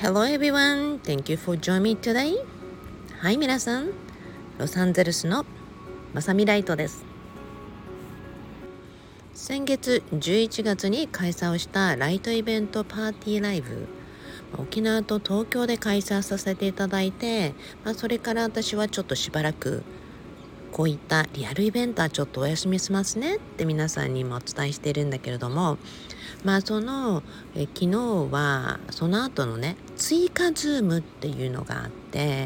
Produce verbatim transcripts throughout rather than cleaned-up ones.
Hello everyone, thank you for joining me today. はい、皆さん、ロサンゼルスのまさみライトです。先月じゅういちがつに開催をしたライトイベントパーティーライブ、沖縄と東京で開催させていただいて、まあ、それから私はちょっとしばらくこういったリアルイベントはちょっとお休みしますねって皆さんにもお伝えしているんだけれども、まあそのえ昨日はその後のね追加ズームっていうのがあって、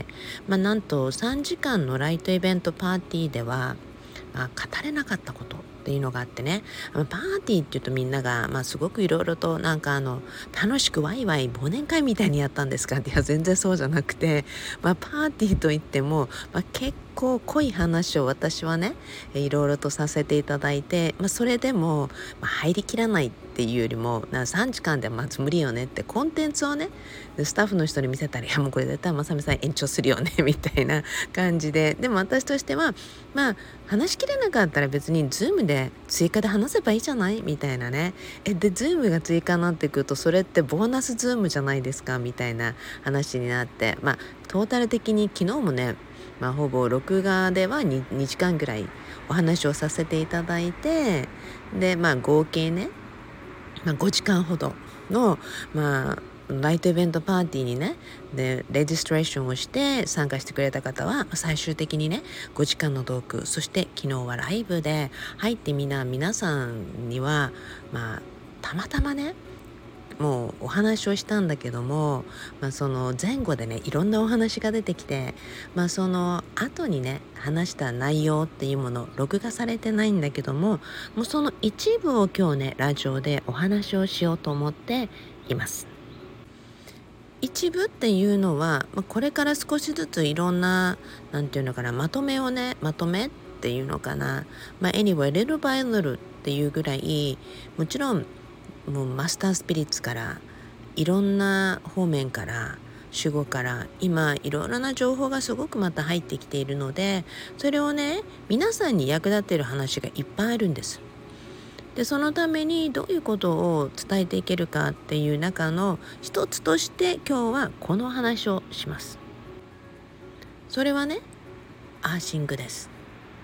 まあなんとさんじかんのライトイベントパーティーでは、まあ、語れなかったことっていうのがあってね、パーティーっていうとみんなが、まあ、すごくいろいろとなんかあの楽しくワイワイ忘年会みたいにやったんですかって、いや全然そうじゃなくて、まあ、パーティーといっても、まあ、結構濃い話を私はねいろいろとさせていただいて、まあ、それでも、まあ、入りきらないっていうよりもなさんじかんでまず無理よねってコンテンツをねスタッフの人に見せたら、いやもうこれ絶対まさみさん延長するよねみたいな感じで、でも私としてはまあ話しきれなかったら別にズームで追加で話せばいいじゃないみたいなね。えでズームが追加になってくるとそれってボーナスズームじゃないですかみたいな話になって、まあトータル的に昨日もね、まあ、ほぼ録画では 2, にじかんぐらいお話をさせていただいて、でまあ合計ね、まあ、ごじかんほどのまあライトイベントパーティーにねでレジストレーションをして参加してくれた方は最終的にねごじかんのトーク、そして昨日はライブで入ってみな皆さんにはまあたまたまねもうお話をしたんだけども、まあ、その前後でねいろんなお話が出てきて、まあ、その後にね話した内容っていうもの録画されてないんだけども、もうその一部を今日ねラジオでお話をしようと思っています。一部っていうのは、まあ、これから少しずついろんななんていうのかなまとめをねまとめっていうのかな、まあ、anyway little by littleっていうぐらい、もちろんもうマスタースピリッツからいろんな方面から守護から今いろいろな情報がすごくまた入ってきているので、それをね皆さんに役立っている話がいっぱいあるんです。でそのためにどういうことを伝えていけるかっていう中の一つとして今日はこの話をします。それはねアーシングです。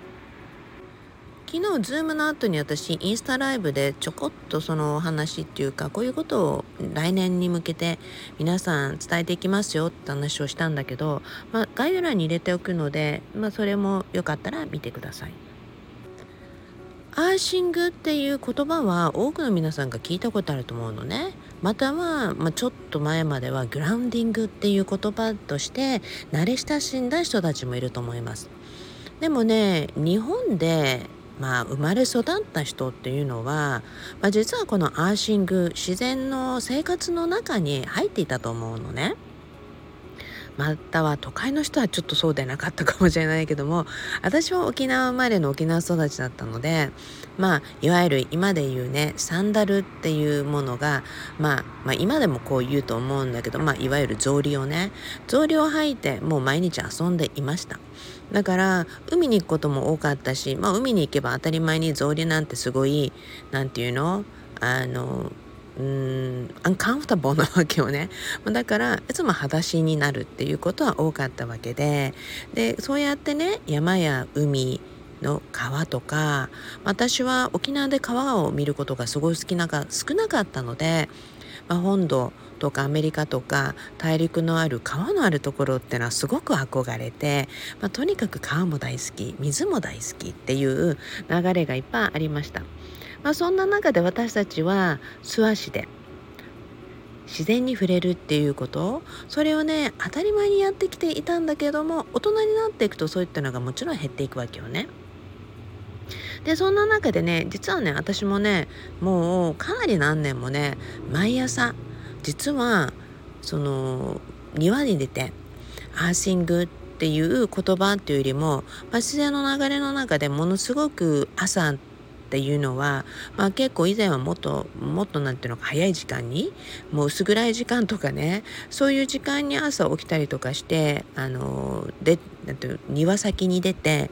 昨日ズームの後に私インスタライブでちょこっとそのお話っていうかこういうことを来年に向けて皆さん伝えていきますよって話をしたんだけど、まあ、概要欄に入れておくので、まあ、それもよかったら見てください。アーシングっていう言葉は多くの皆さんが聞いたことあると思うのね。または、まあ、ちょっと前まではグラウンディングっていう言葉として慣れ親しんだ人たちもいると思います。でもね日本でまあ、生まれ育った人っていうのは、まあ、実はこのアーシング自然の生活の中に入っていたと思うのね。または都会の人はちょっとそうでなかったかもしれないけども、私は沖縄生まれの沖縄育ちだったので、まあいわゆる今で言うねサンダルっていうものが、まあ、まあ今でもこう言うと思うんだけど、まあいわゆる草履をね草履を履いてもう毎日遊んでいました。だから海に行くことも多かったし、まあ海に行けば当たり前に草履なんてすごいなんていうのあのうーんアンカンフォタボーなわけよね。だからいつも裸足になるっていうことは多かったわけで、でそうやってね山や海の川とか、私は沖縄で川を見ることがすごい好きなか少なかったので、まあ、本土とかアメリカとか大陸のある川のあるところってのはすごく憧れて、まあ、とにかく川も大好き水も大好きっていう流れがいっぱいありました。まあ、そんな中で私たちは素足で自然に触れるっていうこと、それをね当たり前にやってきていたんだけども、大人になっていくとそういったのがもちろん減っていくわけよね。でそんな中でね実はね私もねもうかなり何年もね毎朝実はその庭に出てアーシングっていう言葉っていうよりも、まあ、自然の流れの中でものすごく朝っていうのは、まあ、結構以前はもっともっとなんていうのか早い時間にもう薄暗い時間とかねそういう時間に朝起きたりとかしてあのでなんていう庭先に出て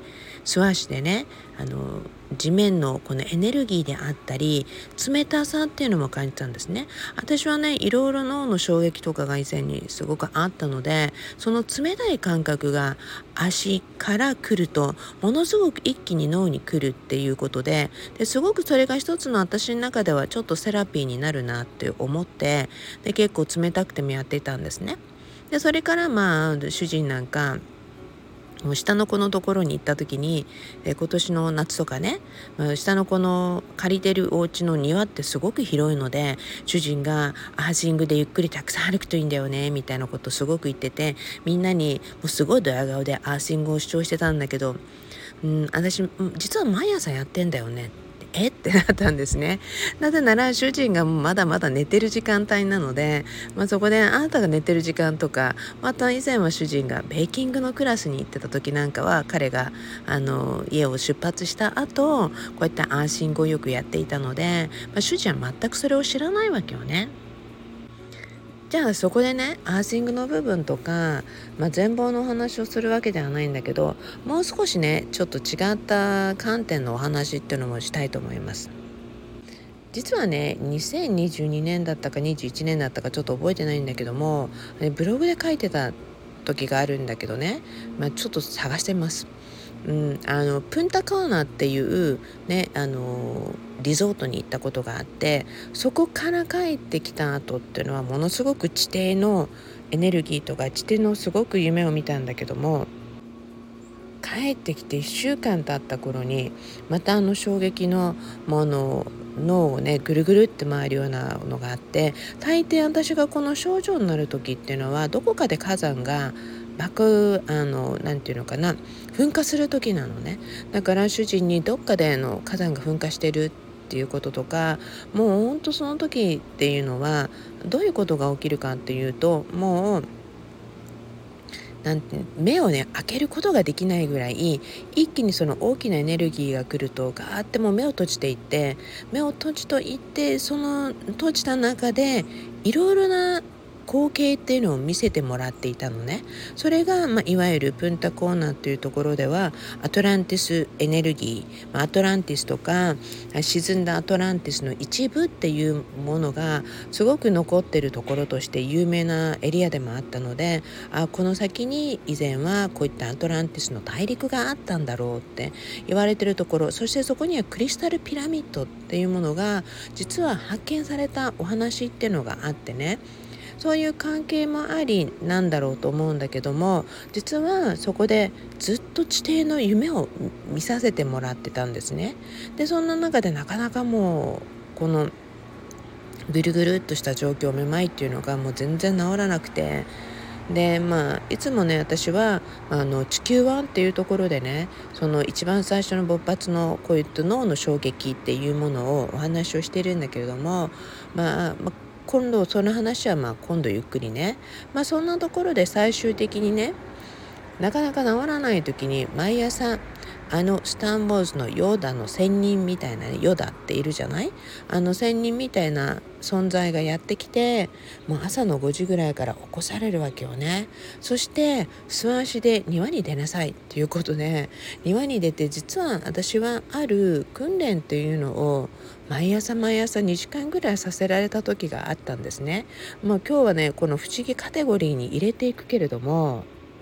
素足でねあの地面のこのエネルギーであったり冷たさっていうのも感じたんですね。私はねいろいろ脳の衝撃とかが以前にすごくあったので、その冷たい感覚が足から来るとものすごく一気に脳に来るっていうことで、ですごくそれが一つの私の中ではちょっとセラピーになるなって思って、で結構冷たくてもやっていたんですね。でそれからまあ主人なんかもう下の子のところに行った時に、え今年の夏とかね、まあ、下の子の借りてるお家の庭ってすごく広いので、主人がアーシングでゆっくりたくさん歩くといいんだよねみたいなことすごく言ってて、みんなにもうすごいドヤ顔でアーシングを主張してたんだけど、うん、私実は毎朝やってんだよねえってなったんですね。なぜなら主人がまだまだ寝てる時間帯なので、まあ、そこであなたが寝てる時間とか、また以前は主人がベーキングのクラスに行ってた時なんかは、彼があの家を出発した後こうやってアーシングをよくやっていたので、まあ、主人は全くそれを知らないわけよね。じゃあそこでねアーシングの部分とか、まあ、全貌のお話をするわけではないんだけど、もう少しねちょっと違った観点のお話っていうのもしたいと思います。実はねにせんにじゅうにねんだったかにじゅういちねんだったかちょっと覚えてないんだけども、ブログで書いてた時があるんだけどね、まあ、ちょっと探してます。うん、あのプンタカーナっていう、ね、あのリゾートに行ったことがあって、そこから帰ってきた後っていうのはものすごく地底のエネルギーとか地底のすごく夢を見たんだけども、帰ってきていっしゅうかん経った頃にまたあの衝撃のもの脳をねぐるぐるって回るようなのがあって、大抵私がこの症状になる時っていうのはどこかで火山が爆あのなんていうのかな噴火する時なのね。だから主人にどっかでの火山が噴火してるっていうこととか、もうほんとその時っていうのはどういうことが起きるかっていうと、もうなんて目をね開けることができないぐらい一気にその大きなエネルギーが来ると、ガーってもう目を閉じていって目を閉じといってその閉じた中でいろいろな光景っていうのを見せてもらっていたのね。それが、まあ、いわゆるプンタコーナっていうところではアトランティスエネルギー、まあ、アトランティスとか沈んだアトランティスの一部っていうものがすごく残ってるところとして有名なエリアでもあったので、あこの先に以前はこういったアトランティスの大陸があったんだろうって言われてるところ、そしてそこにはクリスタルピラミッドっていうものが実は発見されたお話っていうのがあってね、そういう関係もありなんだろうと思うんだけども、実はそこでずっと地底の夢を見させてもらってたんですね。でそんな中でなかなかもうこのぐるぐるっとした状況めまいっていうのがもう全然治らなくて、でまあいつもね私はあの地球湾っていうところでね、その一番最初の勃発のこういった脳の衝撃っていうものをお話をしているんだけれども、まあ、まあ今度その話はまあ今度ゆっくりね、まあそんなところで最終的にね、なかなか治らない時に毎朝あのスター・ウォーズのヨーダの仙人みたいな、ね、ヨダっているじゃない、あの仙人みたいな存在がやってきて、もう朝のごじぐらいから起こされるわけよね。そして素足で庭に出なさいっていうことで庭に出て、実は私はある訓練っていうのを毎朝毎朝にじかんぐらいさせられた時があったんですね。まあ今日はねこの不思議カテゴリーに入れていくけれども、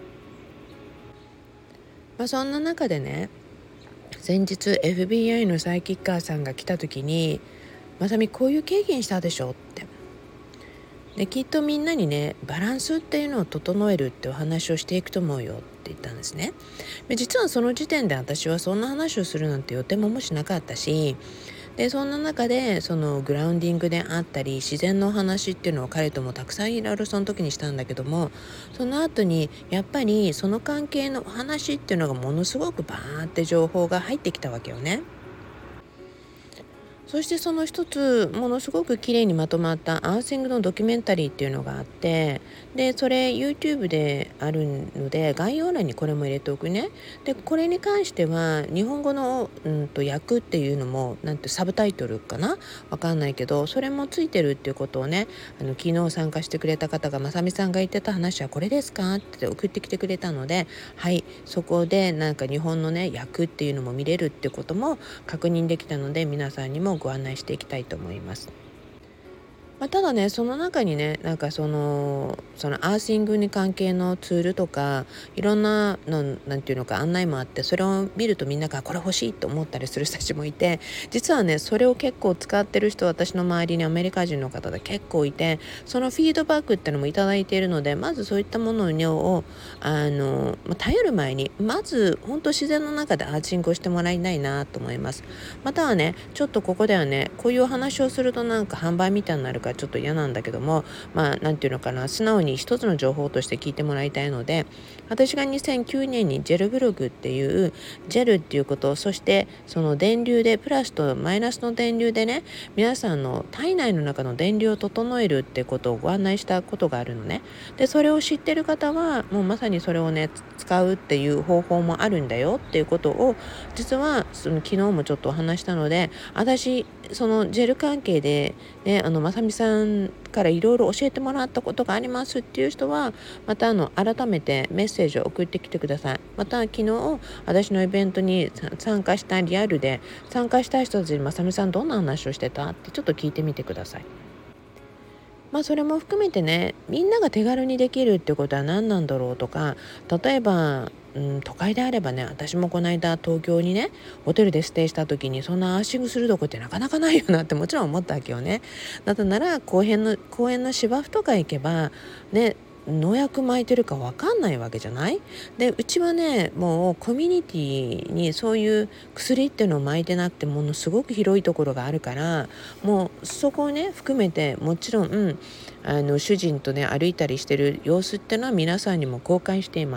まあ、そんな中でね先日 エフビーアイ のサイキッカーさんが来た時に、まさみこういう経験したでしょって、できっとみんなにねバランスっていうのを整えるってお話をしていくと思うよって言ったんですね。で実はその時点で私はそんな話をするなんて予定ももしなかったし、でそんな中でそのグラウンディングであったり自然のお話っていうのを彼ともたくさんいろいろその時にしたんだけども、その後にやっぱりその関係のお話っていうのがものすごくバーンって情報が入ってきたわけよね。 そしてその一つものすごく綺麗にまとまったアーシングのドキュメンタリーっていうのがあって、でそれ YouTube であるので概要欄にこれも入れておくね。でこれに関しては日本語の、うんと訳っていうのもなんてサブタイトルかな、わかんないけどそれもついてるっていうことをね、あの昨日参加してくれた方がまさみさんが言ってた話はこれですかって送ってきてくれたので、はい、そこでなんか日本のね訳っていうのも見れるってことも確認できたので、皆さんにもご案内していきたいと思います。まあ、ただね、その中にね、なんかそのそのアーシングに関係のツールとかいろんなのなんていうのか案内もあって、それを見るとみんながこれ欲しいと思ったりする人たちもいて、実はねそれを結構使ってる人、私の周りにアメリカ人の方で結構いて、そのフィードバックっていうのもいただいているので、まずそういったものをあのまあ頼る前にまず本当自然の中でアーシングをしてもらいたいなと思います。またはね、ちょっとここではねこういうお話をするとなんか販売みたいになるからちょっと嫌なんだけども、まあなんていうのかな、素直に一つの情報として聞いてもらいたいので、私がにせんきゅうねんにジェルブログっていうジェルっていうこと、そしてその電流でプラスとマイナスの電流でね、皆さんの体内の中の電流を整えるってことをご案内したことがあるのね。でそれを知ってる方はもうまさにそれをね使うっていう方法もあるんだよっていうことを、実はその昨日もちょっとお話したので、私そのジェル関係でね、あのまさみさんからいろいろ教えてもらったことがありますっていう人は、またあの改めてメッセージを送ってきてください。また昨日私のイベントに参加したリアルで参加した人たちにまさみさんどんな話をしてたってちょっと聞いてみてください。まあそれも含めてね、みんなが手軽にできるってことは何なんだろうとか、例えば、うん、都会であればね、私もこの間東京にねホテルでステイした時に、そんなアーシングするとこってなかなかないよなってもちろん思ったわけよね。だったなら公園の公園の芝生とか行けばね、農薬撒いてるか分かんないわけじゃない。でうちはねもうコミュニティにそういう薬っていうのを撒いてなくて、ものすごく広いところがあるから、もうそこをね含めてもちろん、うん、あの主人とね歩いたりしてる様子っていうのは皆さんにも公開しています。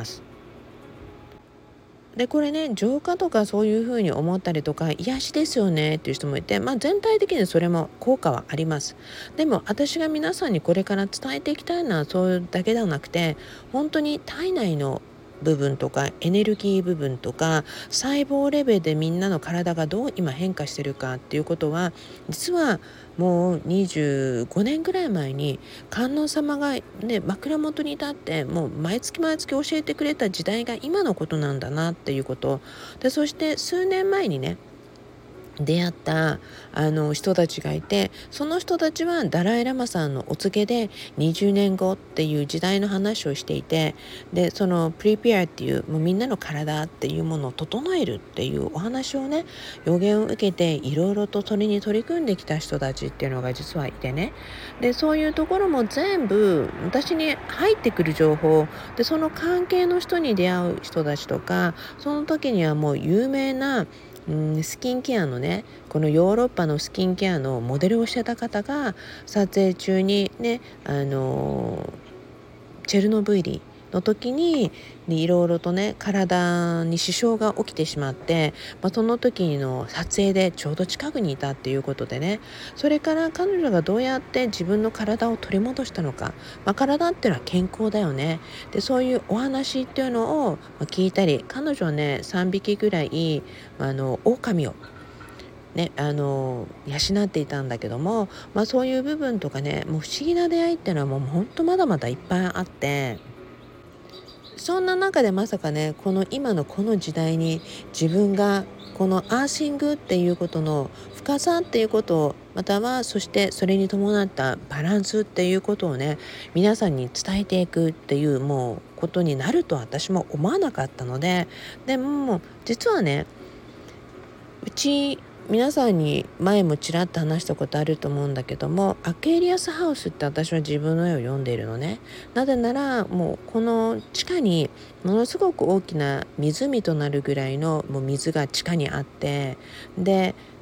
でこれね、浄化とかそういうふうに思ったりとか癒しですよねっていう人もいて、まあ、全体的にそれも効果はあります。でも私が皆さんにこれから伝えていきたいのはそういうだけではなくて、本当に体内の部分とかエネルギー部分とか細胞レベルでみんなの体がどう今変化してるかっていうことは、実はもうにじゅうごねんぐらい前に観音様がね枕元に立ってもう毎月毎月教えてくれた時代が今のことなんだなっていうことで、そして数年前にね出会ったあの人たちがいて、その人たちはダライ・ラマさんのお告げでにじゅうねんごっていう時代の話をしていて、でそのプリペアっていうもうみんなの体っていうものを整えるっていうお話をね予言を受けていろいろとそれに取り組んできた人たちっていうのが実はいてね、でそういうところも全部私に入ってくる情報で、その関係の人に出会う人たちとか、その時にはもう有名なうん、スキンケアのね、このヨーロッパのスキンケアのモデルをしてた方が撮影中にね、あのチェルノブイリの時にいろいろとね体に支障が起きてしまって、まあ、その時の撮影でちょうど近くにいたっていうことでね、それから彼女がどうやって自分の体を取り戻したのか、まあ、体っていうのは健康だよね。でそういうお話っていうのを聞いたり、彼女はねさんびきぐらいあの狼をね、あの養っていたんだけども、まあ、そういう部分とかね、もう不思議な出会いっていうのはもうほんとまだまだいっぱいあって、そんな中でまさかねこの今のこの時代に自分がこのアーシングっていうことの深さっていうことを、またはそしてそれに伴ったバランスっていうことをね皆さんに伝えていくっていうもうことになると私も思わなかったので、でも実はねうち皆さんに前もちらっと話したことあると思うんだけども、アクエリアスハウスって私は自分の絵を読んでいるのね。なぜならもうこの地下にものすごく大きな湖となるぐらいのもう水が地下にあって、で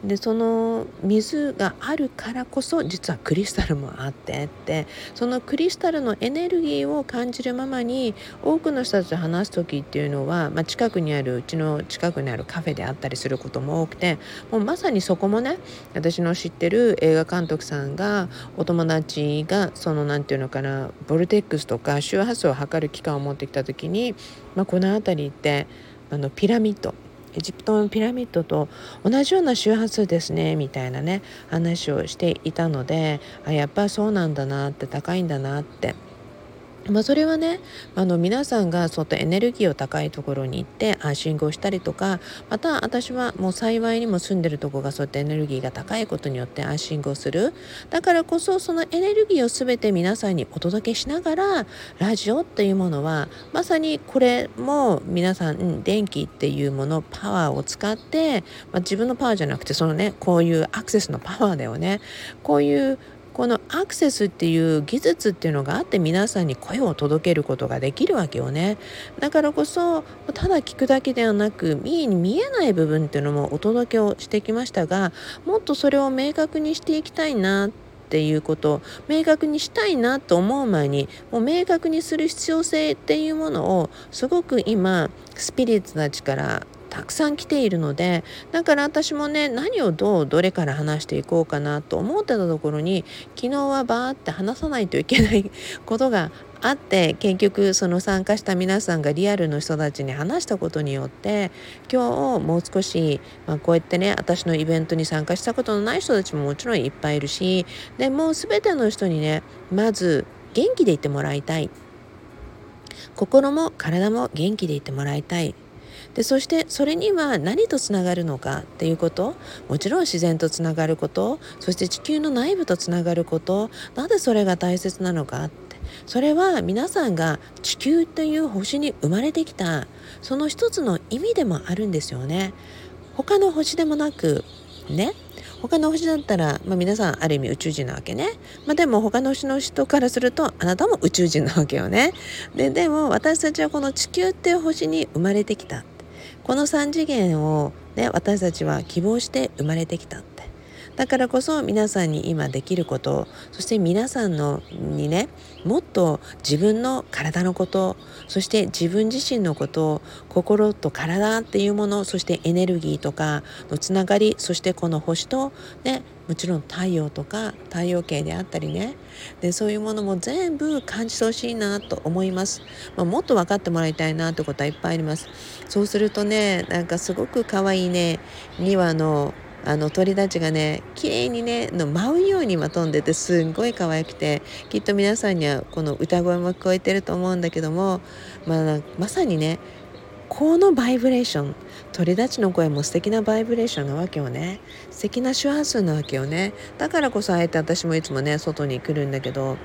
でその水があるからこそ実はクリスタルもあってって、そのクリスタルのエネルギーを感じるままに多くの人たちと話す時っていうのは、まあ、近くにあるうちの近くにあるカフェであったりすることも多くて、もうまさにそこもね、私の知ってる映画監督さんがお友達がそのなんていうのかな、ボルテックスとか周波数を測る機関を持ってきた時に、まあ、この辺りってあのピラミッドエジプトのピラミッドと同じような周波数ですねみたいなね話をしていたので、あやっぱそうなんだなって、高いんだなって。まあ、それはね、あの皆さんがそういったエネルギーを高いところに行ってアーシングをしたりとか、また私はもう幸いにも住んでるところがそういったエネルギーが高いことによってアーシングをする。だからこそそのエネルギーを全て皆さんにお届けしながら、ラジオっていうものはまさにこれも皆さん、うん、電気っていうもの、パワーを使って、まあ、自分のパワーじゃなくてそのね、こういうアクセスのパワーだよね。こういうこのアクセスっていう技術っていうのがあって皆さんに声を届けることができるわけよね。だからこそただ聞くだけではなく、見に見えない部分っていうのもお届けをしてきましたが、もっとそれを明確にしていきたいなっていうこと、明確にしたいなと思う前にもう明確にする必要性っていうものをすごく今スピリッツたちからたくさん来ているので、だから私もね、何をどうどれから話していこうかなと思ってたところに、昨日はバーって話さないといけないことがあって、結局その参加した皆さんがリアルの人たちに話したことによって、今日もう少し、まあ、こうやってね、私のイベントに参加したことのない人たちももちろんいっぱいいるし、でもう全ての人にね、まず元気でいてもらいたい、心も体も元気でいてもらいたい。でそしてそれには何とつながるのかっていうこと、もちろん自然とつながること、そして地球の内部とつながること、なぜそれが大切なのかって、それは皆さんが地球という星に生まれてきたその一つの意味でもあるんですよね。他の星でもなくね、他の星だったら、まあ、皆さんある意味宇宙人なわけね。まあ、でも他の星の人からするとあなたも宇宙人なわけよね。ででも私たちはこの地球っていう星に生まれてきた。このさん次元を、ね、私たちは希望して生まれてきたって。だからこそ皆さんに今できること、そして皆さんのにね、もっと自分の体のこと、そして自分自身のこと、心と体っていうもの、そしてエネルギーとかのつながり、そしてこの星とね、もちろん太陽とか太陽系であったりね、でそういうものも全部感じてほしいなと思います。まあ、もっと分かってもらいたいなってことはいっぱいあります。そうするとね、なんかすごく可愛いね、にわのあの鳥たちがね、綺麗にねの舞うようにまとんでて、すんごい可愛くて、きっと皆さんにはこの歌声も聞こえてると思うんだけども、まあ、まさにね、このバイブレーション、鳥たちの声も素敵なバイブレーションなわけよね。素敵な周波数なわけよね。だからこそあえて私もいつもね外に来るんだけど、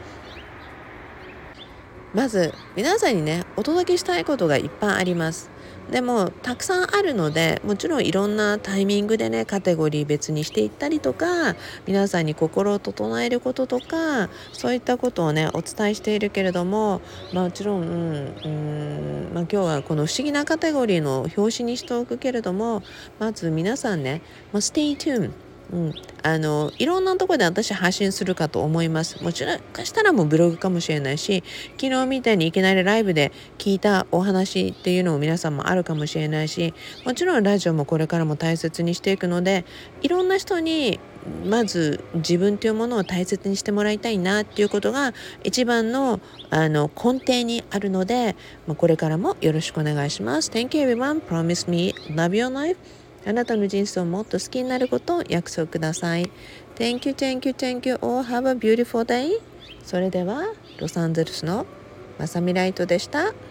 まず皆さんにねお届けしたいことがいっぱいあります。でもたくさんあるので、もちろんいろんなタイミングでねカテゴリー別にしていったりとか、皆さんに心を整えることとか、そういったことをねお伝えしているけれども、まあ、もちろん、うんうんまあ、今日はこの不思議なカテゴリーの表紙にしておくけれども、まず皆さんね、まあ、Stay tuned、うん、あのいろんなところで私発信するかと思います。もちろんかしたらもうブログかもしれないし、昨日みたいにいきなりライブで聞いたお話っていうのも皆さんもあるかもしれないし、もちろんラジオもこれからも大切にしていくので、いろんな人にまず自分というものを大切にしてもらいたいなっていうことが一番の、あの根底にあるので、まあ、これからもよろしくお願いします。 Thank you everyone. Promise me love your life. あなたの人生をもっと好きになることを約束ください。 Thank you, thank you, thank you all. Have a beautiful day. それではロサンゼルスのまさみライトでした。